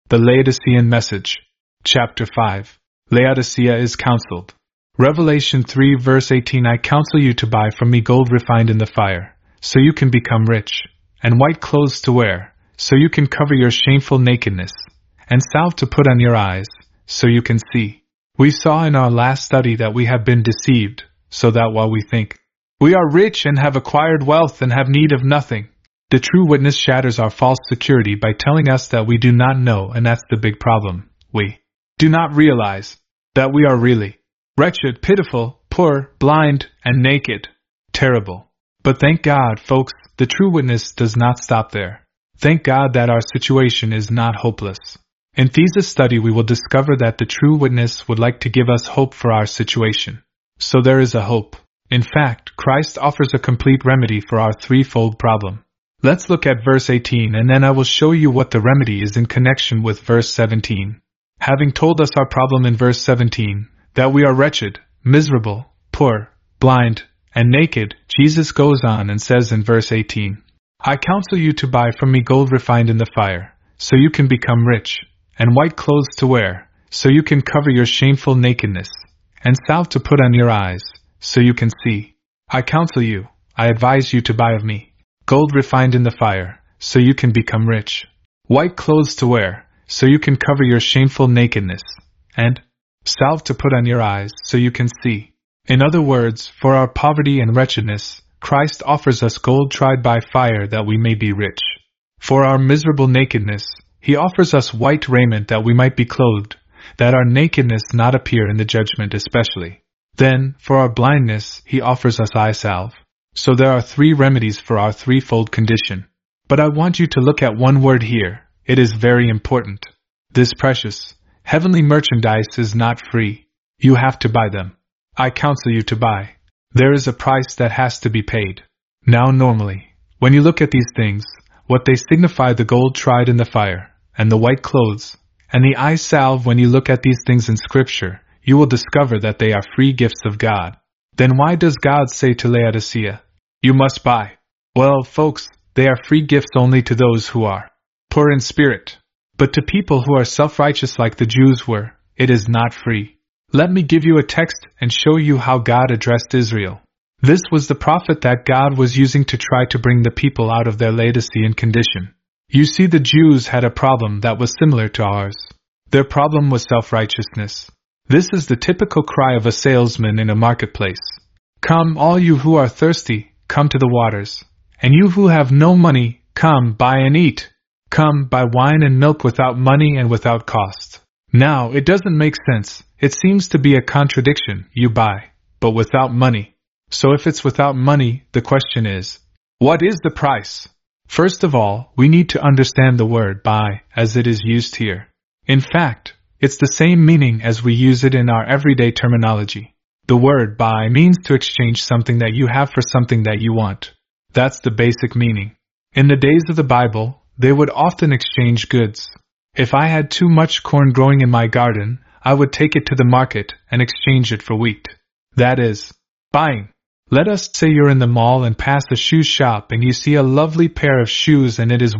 The Laodicean Message. Chapter 5. Laodicea is counseled. Revelation 3 verse 18 I counsel you to buy from me gold refined in the fire, so you can become rich, and white clothes to wear, so you can cover your shameful nakedness, and salve to put on your eyes, so you can see. We saw in our last study that we have been deceived, so that while we think we are rich and have acquired wealth and have need of nothing, the true witness shatters our false security by telling us that we do not know, and that's the big problem. We do not realize that we are really wretched, pitiful, poor, blind, and naked. Terrible. But thank God, folks, the true witness does not stop there. Thank God that our situation is not hopeless. In thesis study we will discover that the true witness would like to give us hope for our situation. So there is a hope. In fact, Christ offers a complete remedy for our threefold problem. Let's look at verse 18 and then I will show you what the remedy is in connection with verse 17. Having told us our problem in verse 17, that we are wretched, miserable, poor, blind, and naked, Jesus goes on and says in verse 18, I counsel you to buy from me gold refined in the fire, so you can become rich, and white clothes to wear, so you can cover your shameful nakedness, and salve to put on your eyes, so you can see. I counsel you, I advise you to buy of me gold refined in the fire, so you can become rich, white clothes to wear, so you can cover your shameful nakedness, and salve to put on your eyes, so you can see. In other words, for our poverty and wretchedness, Christ offers us gold tried by fire that we may be rich. For our miserable nakedness, He offers us white raiment that we might be clothed, that our nakedness not appear in the judgment especially. Then, for our blindness, He offers us eye salve. So there are three remedies for our threefold condition. But I want you to look at one word here. It is very important. This precious, heavenly merchandise is not free. You have to buy them. I counsel you to buy. There is a price that has to be paid. Now normally, when you look at these things, what they signify the gold tried in the fire, and the white clothes, and the eye salve, when you look at these things in Scripture, you will discover that they are free gifts of God. Then why does God say to Laodicea, you must buy? Well, folks, they are free gifts only to those who are poor in spirit. But to people who are self-righteous like the Jews were, it is not free. Let me give you a text and show you how God addressed Israel. This was the prophet that God was using to try to bring the people out of their Laodicean condition. You see, the Jews had a problem that was similar to ours. Their problem was self-righteousness. This is the typical cry of a salesman in a marketplace. Come, all you who are thirsty, come to the waters. And you who have no money, come, buy and eat. Come, buy wine and milk without money and without cost. Now, it doesn't make sense. It seems to be a contradiction. You buy, but without money. So if it's without money, the question is, what is the price? First of all, we need to understand the word buy as it is used here. In fact, it's the same meaning as we use it in our everyday terminology. The word buy means to exchange something that you have for something that you want. That's the basic meaning. In the days of the Bible, they would often exchange goods. If I had too much corn growing in my garden, I would take it to the market and exchange it for wheat. That is, buying. Let us say you're in the mall and pass a shoe shop and you see a lovely pair of shoes and it is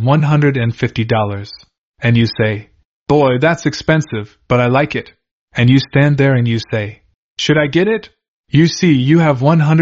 $150. And you say, boy, that's expensive, but I like it. And you stand there and you say, should I get it? You see, you have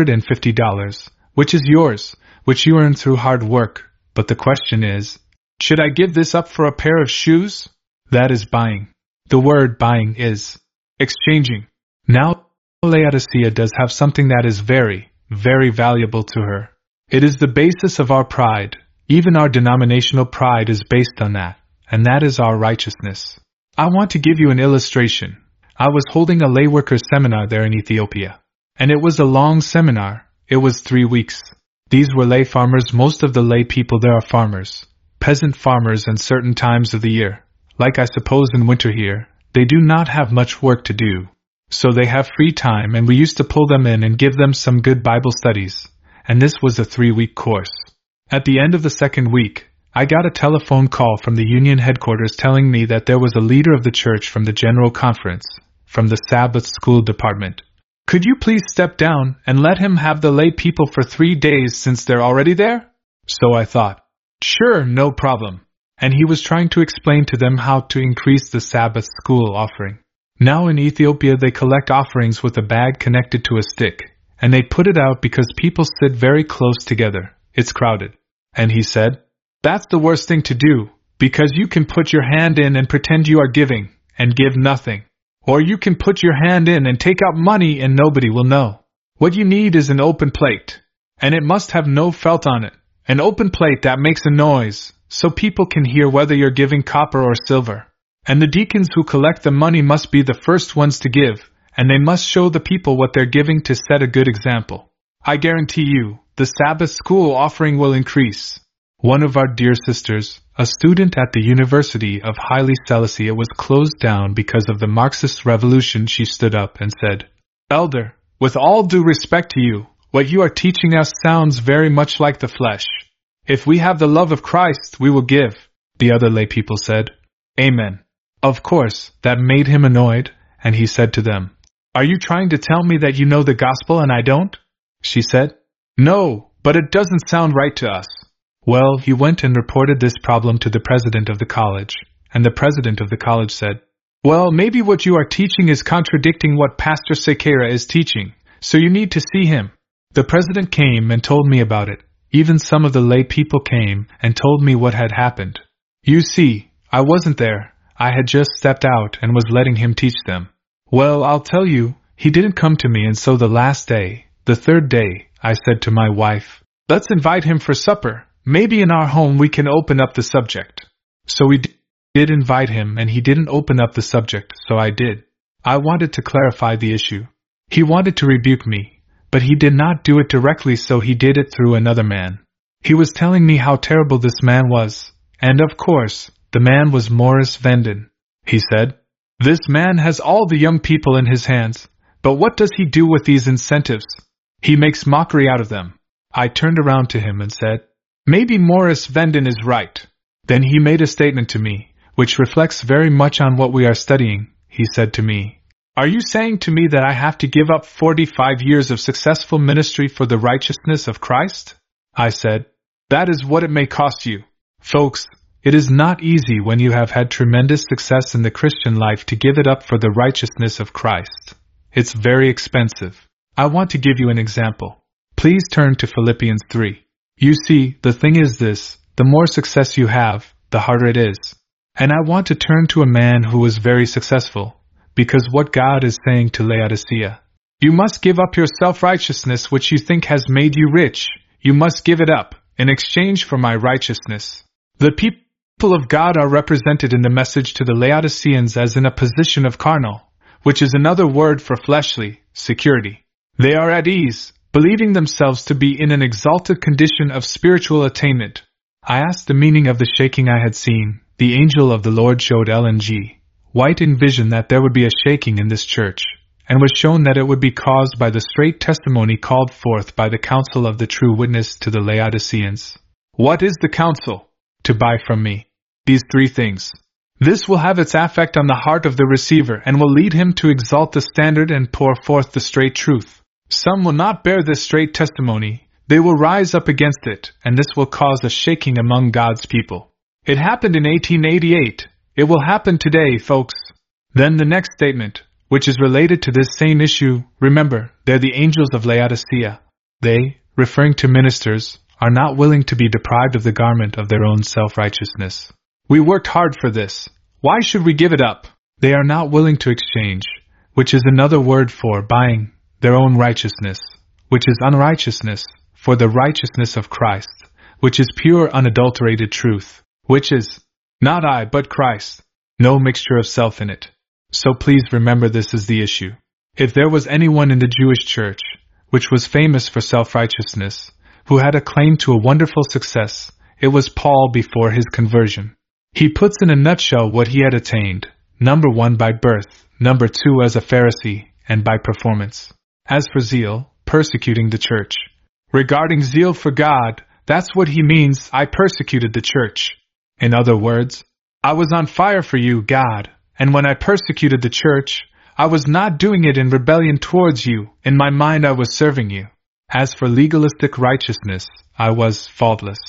$150, which is yours, which you earned through hard work. But the question is, should I give this up for a pair of shoes? That is buying. The word buying is exchanging. Now, Laodicea does have something that is very, very valuable to her. It is the basis of our pride. Even our denominational pride is based on that, and that is our righteousness. I want to give you an illustration. I was holding a lay worker seminar there in Ethiopia. And it was a long seminar. It was 3 weeks. These were lay farmers. Most of the lay people there are farmers. Peasant farmers in certain times of the year. Like I suppose in winter here, they do not have much work to do. So they have free time and we used to pull them in and give them some good Bible studies. And this was a 3-week course. At the end of the second week, I got a telephone call from the union headquarters telling me that there was a leader of the church from the General Conference, from the Sabbath School Department. Could you please step down and let him have the lay people for 3 days since they're already there? So I thought, sure, no problem. and he was trying to explain to them how to increase the Sabbath school offering. Now in Ethiopia they collect offerings with a bag connected to a stick, and they put it out because people sit very close together. It's crowded. And he said, "That's the worst thing to do, because you can put your hand in and pretend you are giving, and give nothing. Or you can put your hand in and take out money and nobody will know. What you need is an open plate. And it must have no felt on it. An open plate that makes a noise, so people can hear whether you're giving copper or silver. And the deacons who collect the money must be the first ones to give, and they must show the people what they're giving to set a good example. I guarantee you, the Sabbath school offering will increase." One of our dear sisters, a student at the University of Haile Selassie, was closed down because of the Marxist revolution. She stood up and said, "Elder, with all due respect to you, what you are teaching us sounds very much like the flesh. If we have the love of Christ, we will give." The other lay people said, "Amen." Of course, that made him annoyed, and he said to them, "Are you trying to tell me that you know the gospel and I don't?" She said, "No, but it doesn't sound right to us." Well, he went and reported this problem to the president of the college, and the president of the college said, "Well, maybe what you are teaching is contradicting what Pastor Sekera is teaching, so you need to see him." The president came and told me about it. Even some of the lay people came and told me what had happened. You see, I wasn't there. I had just stepped out and was letting him teach them. Well, I'll tell you, he didn't come to me, and so the last day, the third day, I said to my wife, "Let's invite him for supper. Maybe in our home we can open up the subject." So we did invite him, and he didn't open up the subject, so I did. I wanted to clarify the issue. He wanted to rebuke me, but he did not do it directly, so he did it through another man. He was telling me how terrible this man was, and of course, the man was Morris Venden. He said, "This man has all the young people in his hands, but what does he do with these incentives? He makes mockery out of them." I turned around to him and said, "Maybe Morris Venden is right." Then he made a statement to me, which reflects very much on what we are studying. He said to me, "Are you saying to me that I have to give up 45 years of successful ministry for the righteousness of Christ?" I said, "That is what it may cost you." Folks, it is not easy when you have had tremendous success in the Christian life to give it up for the righteousness of Christ. It's very expensive. I want to give you an example. Please turn to Philippians 3. You see, the thing is this, the more success you have, the harder it is. And I want to turn to a man who was very successful, because what God is saying to Laodicea, you must give up your self-righteousness which you think has made you rich, you must give it up, in exchange for my righteousness. The people of God are represented in the message to the Laodiceans as in a position of carnal, which is another word for fleshly, security. They are at ease, believing themselves to be in an exalted condition of spiritual attainment. I asked the meaning of the shaking I had seen. The angel of the Lord showed Ellen G. White in vision that there would be a shaking in this church, and was shown that it would be caused by the straight testimony called forth by the counsel of the true witness to the Laodiceans. What is the counsel? To buy from me these three things. This will have its effect on the heart of the receiver and will lead him to exalt the standard and pour forth the straight truth. Some will not bear this straight testimony, they will rise up against it, and this will cause a shaking among God's people. It happened in 1888. It will happen today, folks. Then the next statement, which is related to this same issue, remember, they're the angels of Laodicea. They, referring to ministers, are not willing to be deprived of the garment of their own self-righteousness. We worked hard for this. Why should we give it up? They are not willing to exchange, which is another word for buying, their own righteousness, which is unrighteousness, for the righteousness of Christ, which is pure unadulterated truth, which is not I but Christ, no mixture of self in it. So please remember this is the issue. If there was anyone in the Jewish church, which was famous for self-righteousness, who had a claim to a wonderful success, it was Paul before his conversion. He puts in a nutshell what he had attained, number 1 by birth, number 2 as a Pharisee, and by performance. As for zeal, persecuting the church. Regarding zeal for God, that's what he means, I persecuted the church. In other words, I was on fire for you, God, and when I persecuted the church, I was not doing it in rebellion towards you, in my mind I was serving you. As for legalistic righteousness, I was faultless.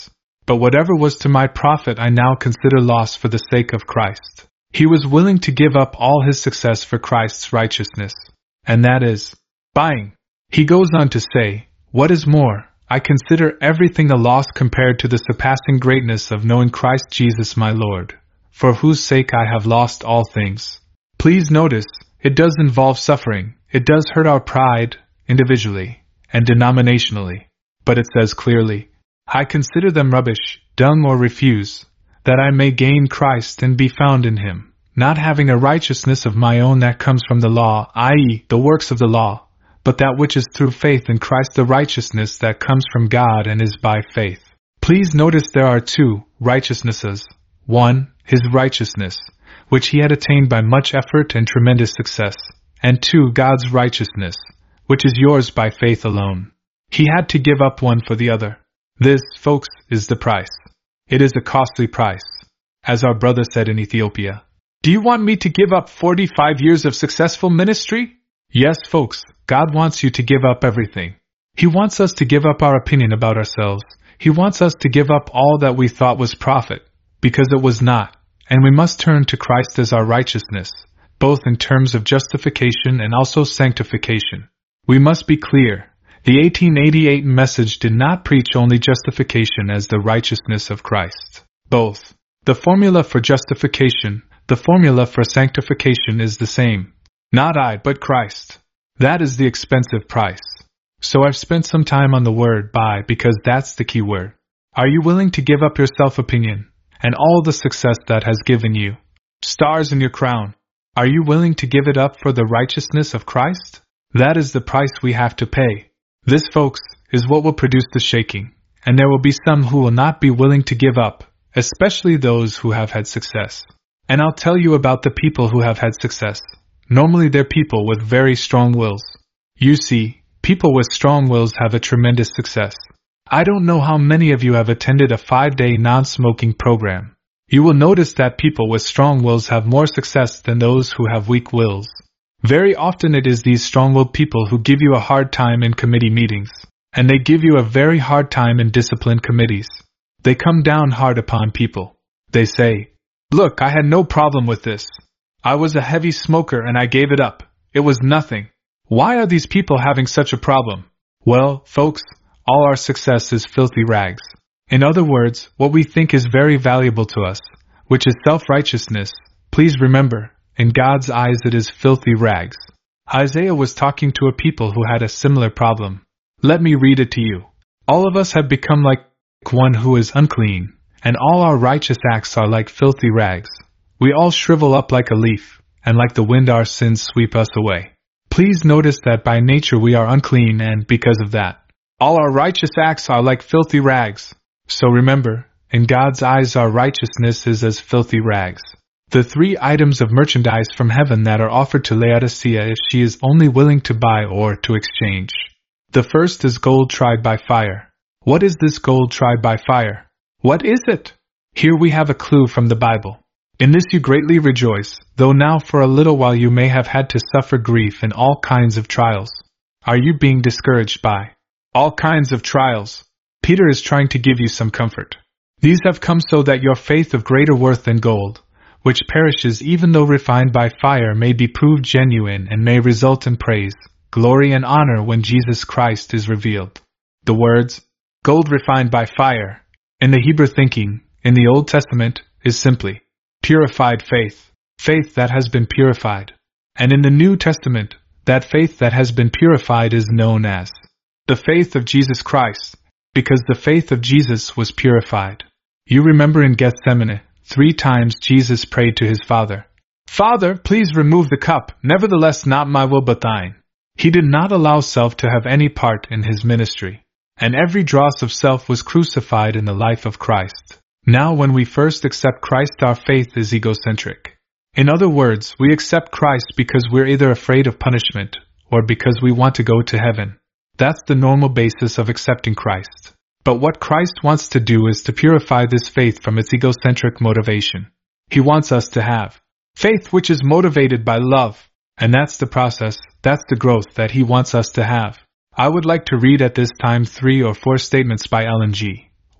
But whatever was to my profit I now consider loss for the sake of Christ. He was willing to give up all his success for Christ's righteousness. And that is buying. He goes on to say, what is more, I consider everything a loss compared to the surpassing greatness of knowing Christ Jesus my Lord, for whose sake I have lost all things. Please notice, it does involve suffering, it does hurt our pride, individually and denominationally. But it says clearly, I consider them rubbish, dung or refuse, that I may gain Christ and be found in him, not having a righteousness of my own that comes from the law, i.e., the works of the law, but that which is through faith in Christ, the righteousness that comes from God and is by faith. Please notice there are two righteousnesses. One, his righteousness, which he had attained by much effort and tremendous success, and two, God's righteousness, which is yours by faith alone. He had to give up one for the other. This, folks, is the price. It is a costly price. As our brother said in Ethiopia, do you want me to give up 45 years of successful ministry? Yes, folks, God wants you to give up everything. He wants us to give up our opinion about ourselves. He wants us to give up all that we thought was profit, because it was not, and we must turn to Christ as our righteousness, both in terms of justification and also sanctification. We must be clear. The 1888 message did not preach only justification as the righteousness of Christ. Both. The formula for justification, the formula for sanctification is the same. Not I, but Christ. That is the expensive price. So I've spent some time on the word buy because that's the key word. Are you willing to give up your self-opinion and all the success that has given you stars in your crown? Are you willing to give it up for the righteousness of Christ? That is the price we have to pay. This, folks, is what will produce the shaking, and there will be some who will not be willing to give up, especially those who have had success. And I'll tell you about the people who have had success. Normally they're people with very strong wills. You see, people with strong wills have a tremendous success. I don't know how many of you have attended a 5-day non-smoking program. You will notice that people with strong wills have more success than those who have weak wills. Very often it is these strong-willed people who give you a hard time in committee meetings, and they give you a very hard time in discipline committees. They come down hard upon people. They say, look, I had no problem with this. I was a heavy smoker and I gave it up. It was nothing. Why are these people having such a problem? Well, folks, all our success is filthy rags. In other words, what we think is very valuable to us, which is self-righteousness, please remember, in God's eyes it is filthy rags. Isaiah was talking to a people who had a similar problem. Let me read it to you. All of us have become like one who is unclean, and all our righteous acts are like filthy rags. We all shrivel up like a leaf, and like the wind our sins sweep us away. Please notice that by nature we are unclean, and because of that, all our righteous acts are like filthy rags. So remember, in God's eyes our righteousness is as filthy rags. The 3 items of merchandise from heaven that are offered to Laodicea if she is only willing to buy or to exchange. The first is gold tried by fire. What is this gold tried by fire? What is it? Here we have a clue from the Bible. In this you greatly rejoice, though now for a little while you may have had to suffer grief in all kinds of trials. Are you being discouraged by all kinds of trials? Peter is trying to give you some comfort. These have come so that your faith of greater worth than gold, which perishes even though refined by fire, may be proved genuine and may result in praise, glory and honor when Jesus Christ is revealed. The words, gold refined by fire, in the Hebrew thinking, in the Old Testament, is simply purified faith, faith that has been purified. And in the New Testament, that faith that has been purified is known as the faith of Jesus Christ, because the faith of Jesus was purified. You remember in Gethsemane, 3 times Jesus prayed to his Father, Father, please remove the cup, nevertheless not my will but thine. He did not allow self to have any part in his ministry, and every dross of self was crucified in the life of Christ. Now when we first accept Christ, our faith is egocentric. In other words, we accept Christ because we're either afraid of punishment, or because we want to go to heaven. That's the normal basis of accepting Christ. But what Christ wants to do is to purify this faith from its egocentric motivation. He wants us to have faith which is motivated by love, and that's the process, that's the growth that he wants us to have. I would like to read at this time 3 or 4 statements by Ellen G.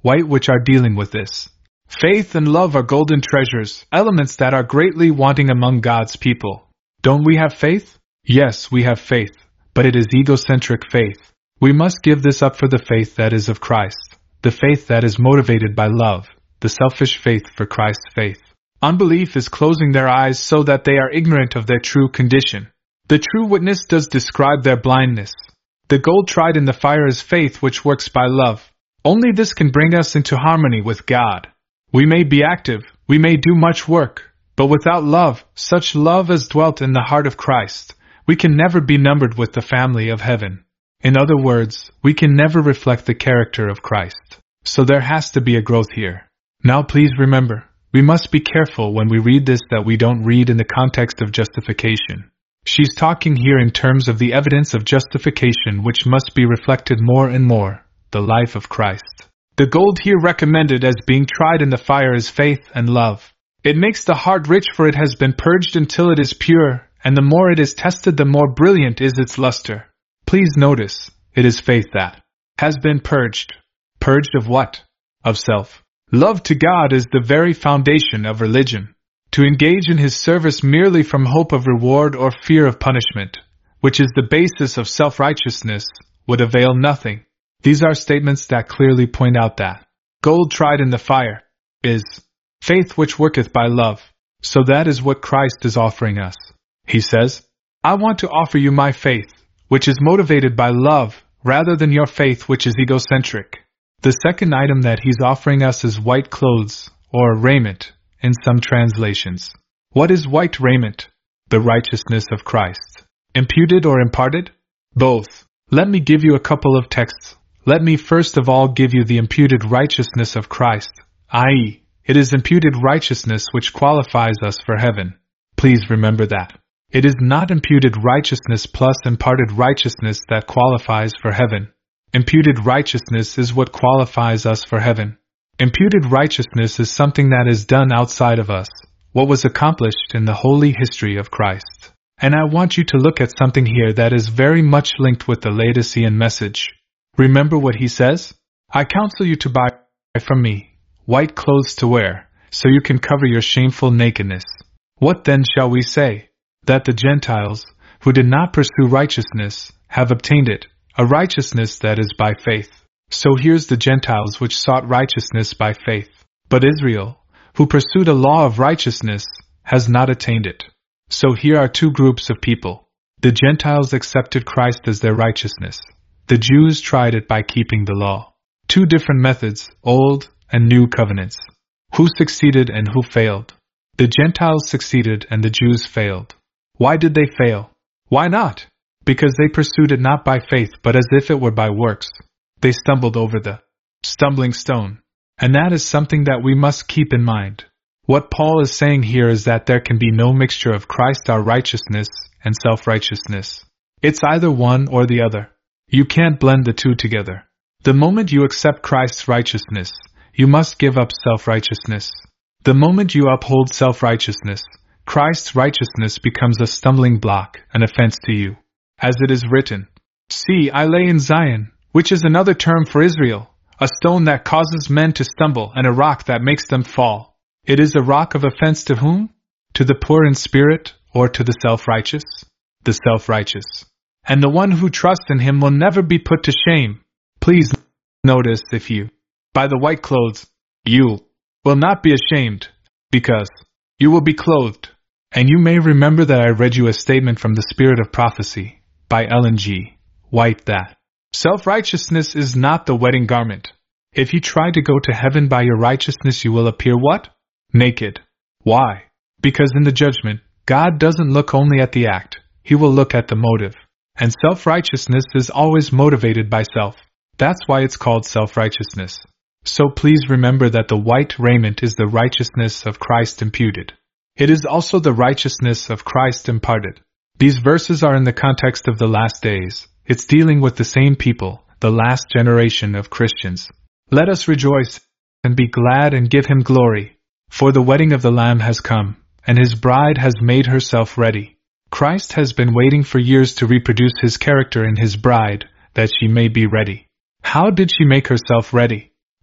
white which are dealing with this. Faith and love are golden treasures, elements that are greatly wanting among God's people. Don't we have faith? Yes, we have faith, but it is egocentric faith. We must give this up for the faith that is of Christ, the faith that is motivated by love, the selfish faith for Christ's faith. Unbelief is closing their eyes so that they are ignorant of their true condition. The true witness does describe their blindness. The gold tried in the fire is faith which works by love. Only this can bring us into harmony with God. We may be active, we may do much work, but without love, such love as dwelt in the heart of Christ, we can never be numbered with the family of heaven. In other words, we can never reflect the character of Christ. So there has to be a growth here. Now please remember, we must be careful when we read this that we don't read in the context of justification. She's talking here in terms of the evidence of justification which must be reflected more and more, the life of Christ. The gold here recommended as being tried in the fire is faith and love. It makes the heart rich, for it has been purged until it is pure, and the more it is tested the more brilliant is its luster. Please notice, it is faith that has been purged. Purged of what? Of self. Love to God is the very foundation of religion. To engage in His service merely from hope of reward or fear of punishment, which is the basis of self-righteousness, would avail nothing. These are statements that clearly point out that gold tried in the fire is faith which worketh by love. So that is what Christ is offering us. He says, I want to offer you my faith, which is motivated by love, rather than your faith which is egocentric. The second item that He's offering us is white clothes, or raiment, in some translations. What is white raiment? The righteousness of Christ. Imputed or imparted? Both. Let me give you a couple of texts. Let me first of all give you the imputed righteousness of Christ, i.e., it is imputed righteousness which qualifies us for heaven. Please remember that. It is not imputed righteousness plus imparted righteousness that qualifies for heaven. Imputed righteousness is what qualifies us for heaven. Imputed righteousness is something that is done outside of us, what was accomplished in the holy history of Christ. And I want you to look at something here that is very much linked with the Laodicean message. Remember what he says? I counsel you to buy from me white clothes to wear, so you can cover your shameful nakedness. What then shall we say? That the Gentiles, who did not pursue righteousness, have obtained it, a righteousness that is by faith. So here's the Gentiles which sought righteousness by faith. But Israel, who pursued a law of righteousness, has not attained it. So here are two groups of people. The Gentiles accepted Christ as their righteousness. The Jews tried it by keeping the law. Two different methods, Old and New Covenants. Who succeeded and who failed? The Gentiles succeeded and the Jews failed. Why did they fail? Why not? Because they pursued it not by faith but as if it were by works. They stumbled over the stumbling stone. And that is something that we must keep in mind. What Paul is saying here is that there can be no mixture of Christ our righteousness and self-righteousness. It's either one or the other. You can't blend the two together. The moment you accept Christ's righteousness, you must give up self-righteousness. The moment you uphold self-righteousness, Christ's righteousness becomes a stumbling block, an offense to you. As it is written, See, I lay in Zion, which is another term for Israel, a stone that causes men to stumble and a rock that makes them fall. It is a rock of offense to whom? To the poor in spirit, or to the self-righteous? The self-righteous. And the one who trusts in him will never be put to shame. Please notice if you buy the white clothes, you will not be ashamed, because you will be clothed. And you may remember that I read you a statement from The Spirit of Prophecy, by Ellen G. White that self-righteousness is not the wedding garment. If you try to go to heaven by your righteousness, you will appear what? Naked. Why? Because in the judgment, God doesn't look only at the act, He will look at the motive. And self-righteousness is always motivated by self. That's why it's called self-righteousness. So please remember that the white raiment is the righteousness of Christ imputed. It is also the righteousness of Christ imparted. These verses are in the context of the last days. It's dealing with the same people, the last generation of Christians. Let us rejoice and be glad and give Him glory. For the wedding of the Lamb has come, and His bride has made herself ready. Christ has been waiting for years to reproduce His character in His bride, that she may be ready. How did she make herself ready?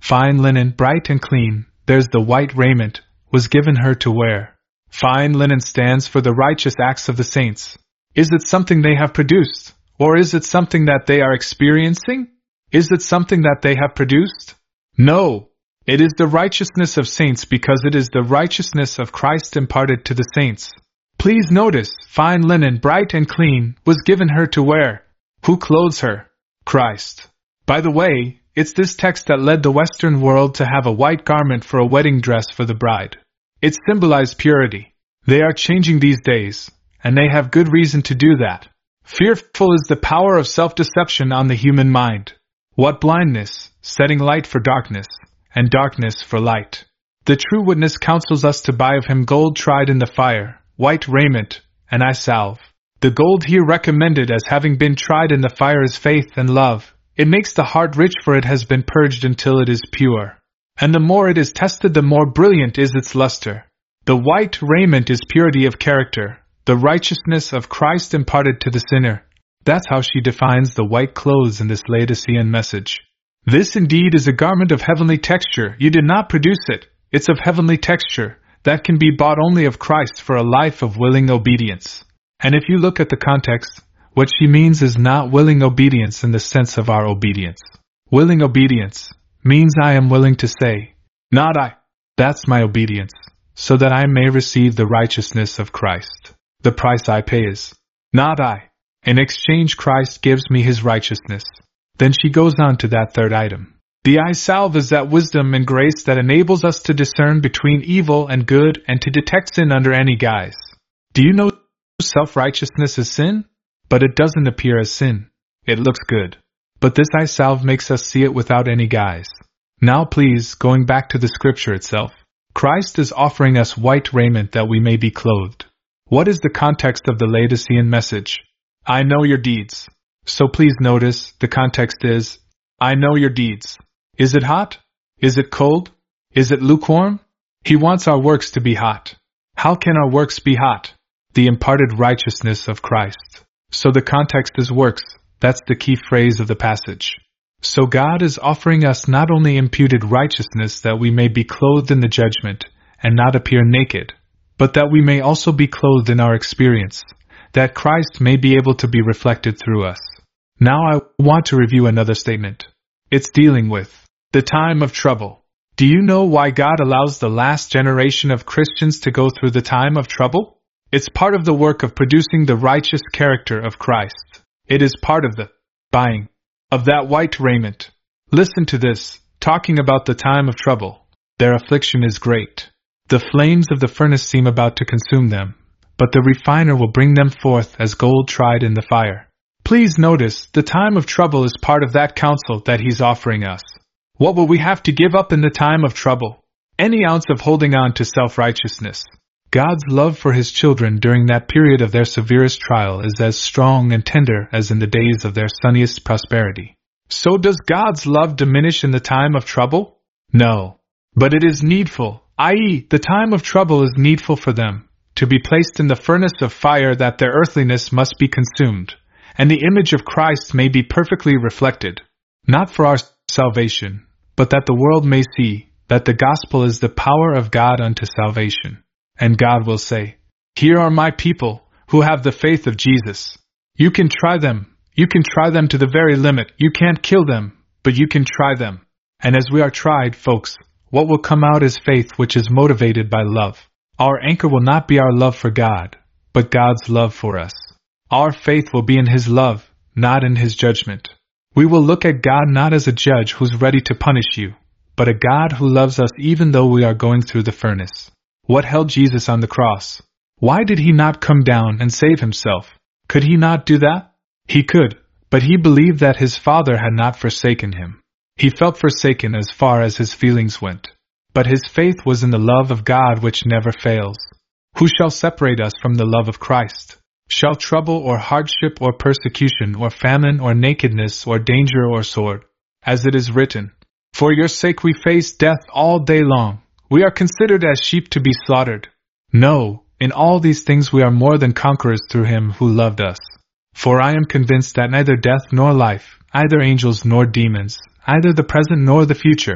Fine linen, bright and clean, there's the white raiment, was given her to wear. Fine linen stands for the righteous acts of the saints. Is it something they have produced, or is it something that they are experiencing? Is it something that they have produced? No. It is the righteousness of saints because it is the righteousness of Christ imparted to the saints. Please notice, fine linen, bright and clean, was given her to wear. Who clothes her? Christ. By the way, it's this text that led the Western world to have a white garment for a wedding dress for the bride. It symbolized purity. They are changing these days, and they have good reason to do that. Fearful is the power of self-deception on the human mind. What blindness, setting light for darkness, and darkness for light. The true witness counsels us to buy of him gold tried in the fire, white raiment, and eye salve. The gold here recommended as having been tried in the fire is faith and love. It makes the heart rich, for it has been purged until it is pure. And the more it is tested, the more brilliant is its luster. The white raiment is purity of character, the righteousness of Christ imparted to the sinner. That's how she defines the white clothes in this Laodicean message. This indeed is a garment of heavenly texture. You did not produce it. It's of heavenly texture, that can be bought only of Christ for a life of willing obedience. And if you look at the context, what she means is not willing obedience in the sense of our obedience. Willing obedience means I am willing to say, not I. That's my obedience, so that I may receive the righteousness of Christ. The price I pay is, not I. In exchange, Christ gives me his righteousness. Then she goes on to that third item. The eye salve is that wisdom and grace that enables us to discern between evil and good and to detect sin under any guise. Do you know self-righteousness is sin? But it doesn't appear as sin. It looks good. But this eye salve makes us see it without any guise. Now please, going back to the scripture itself, Christ is offering us white raiment that we may be clothed. What is the context of the Laodicean message? I know your deeds. So please notice, the context is, I know your deeds. Is it hot? Is it cold? Is it lukewarm? He wants our works to be hot. How can our works be hot? The imparted righteousness of Christ. So the context is works. That's the key phrase of the passage. So God is offering us not only imputed righteousness that we may be clothed in the judgment and not appear naked, but that we may also be clothed in our experience, that Christ may be able to be reflected through us. Now I want to review another statement. It's dealing with the time of trouble. Do you know why God allows the last generation of Christians to go through the time of trouble? It's part of the work of producing the righteous character of Christ. It is part of the buying of that white raiment. Listen to this, talking about the time of trouble. Their affliction is great. The flames of the furnace seem about to consume them, but the refiner will bring them forth as gold tried in the fire. Please notice, the time of trouble is part of that counsel that he's offering us. What will we have to give up in the time of trouble? Any ounce of holding on to self-righteousness. God's love for his children during that period of their severest trial is as strong and tender as in the days of their sunniest prosperity. So does God's love diminish in the time of trouble? No. But it is needful, i.e., the time of trouble is needful for them, to be placed in the furnace of fire that their earthliness must be consumed, and the image of Christ may be perfectly reflected, not for our salvation, but that the world may see that the gospel is the power of God unto salvation. And God will say, here are my people, who have the faith of Jesus. You can try them. You can try them to the very limit. You can't kill them, but you can try them. And as we are tried, folks, what will come out is faith which is motivated by love. Our anchor will not be our love for God, but God's love for us. Our faith will be in his love, not in his judgment. We will look at God not as a judge who's ready to punish you, but a God who loves us even though we are going through the furnace. What held Jesus on the cross? Why did he not come down and save himself? Could he not do that? He could, but he believed that his Father had not forsaken him. He felt forsaken as far as his feelings went. But his faith was in the love of God which never fails. Who shall separate us from the love of Christ? Shall trouble or hardship or persecution or famine or nakedness or danger or sword? As it is written, for your sake we face death all day long. We are considered as sheep to be slaughtered. No, in all these things we are more than conquerors through him who loved us. For I am convinced that neither death nor life, either angels nor demons, either the present nor the future,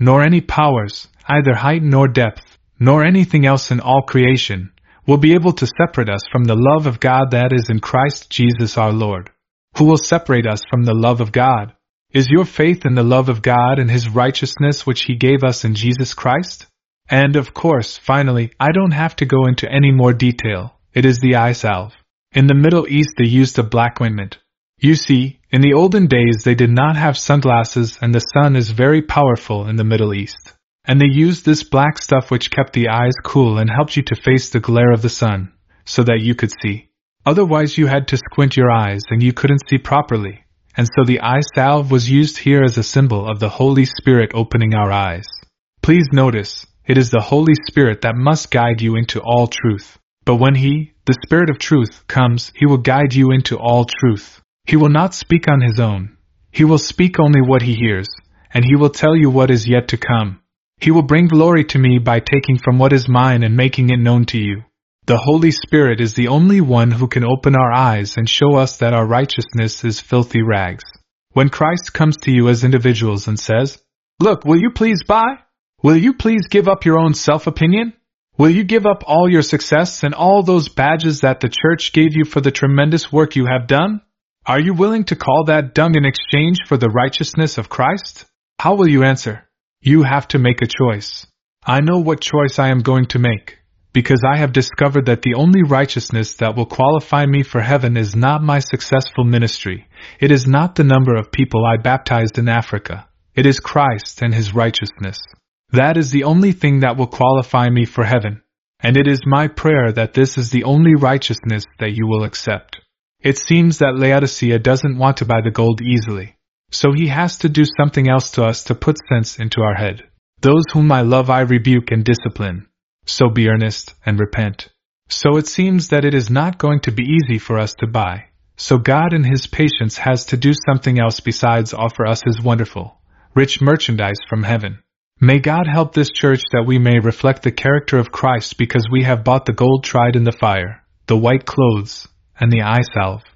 nor any powers, either height nor depth, nor anything else in all creation, will be able to separate us from the love of God that is in Christ Jesus our Lord. Who will separate us from the love of God? Is your faith in the love of God and His righteousness which He gave us in Jesus Christ? And of course, finally, I don't have to go into any more detail. It is the eye salve. In the Middle East they used a black ointment. You see, in the olden days they did not have sunglasses and the sun is very powerful in the Middle East. And they used this black stuff which kept the eyes cool and helped you to face the glare of the sun, so that you could see. Otherwise you had to squint your eyes and you couldn't see properly. And so the eye salve was used here as a symbol of the Holy Spirit opening our eyes. Please notice, it is the Holy Spirit that must guide you into all truth. But when He, the Spirit of truth, comes, He will guide you into all truth. He will not speak on His own. He will speak only what He hears, and He will tell you what is yet to come. He will bring glory to me by taking from what is mine and making it known to you. The Holy Spirit is the only one who can open our eyes and show us that our righteousness is filthy rags. When Christ comes to you as individuals and says, "Look, will you please buy? Will you please give up your own self-opinion? Will you give up all your success and all those badges that the church gave you for the tremendous work you have done? Are you willing to call that dung in exchange for the righteousness of Christ?" How will you answer? You have to make a choice. I know what choice I am going to make, because I have discovered that the only righteousness that will qualify me for heaven is not my successful ministry. It is not the number of people I baptized in Africa. It is Christ and His righteousness. That is the only thing that will qualify me for heaven. And it is my prayer that this is the only righteousness that you will accept. It seems that Laodicea doesn't want to buy the gold easily. So he has to do something else to us to put sense into our head. Those whom I love I rebuke and discipline. So be earnest and repent. So it seems that it is not going to be easy for us to buy. So God in His patience has to do something else besides offer us His wonderful, rich merchandise from heaven. May God help this church that we may reflect the character of Christ because we have bought the gold tried in the fire, the white clothes, and the eye salve.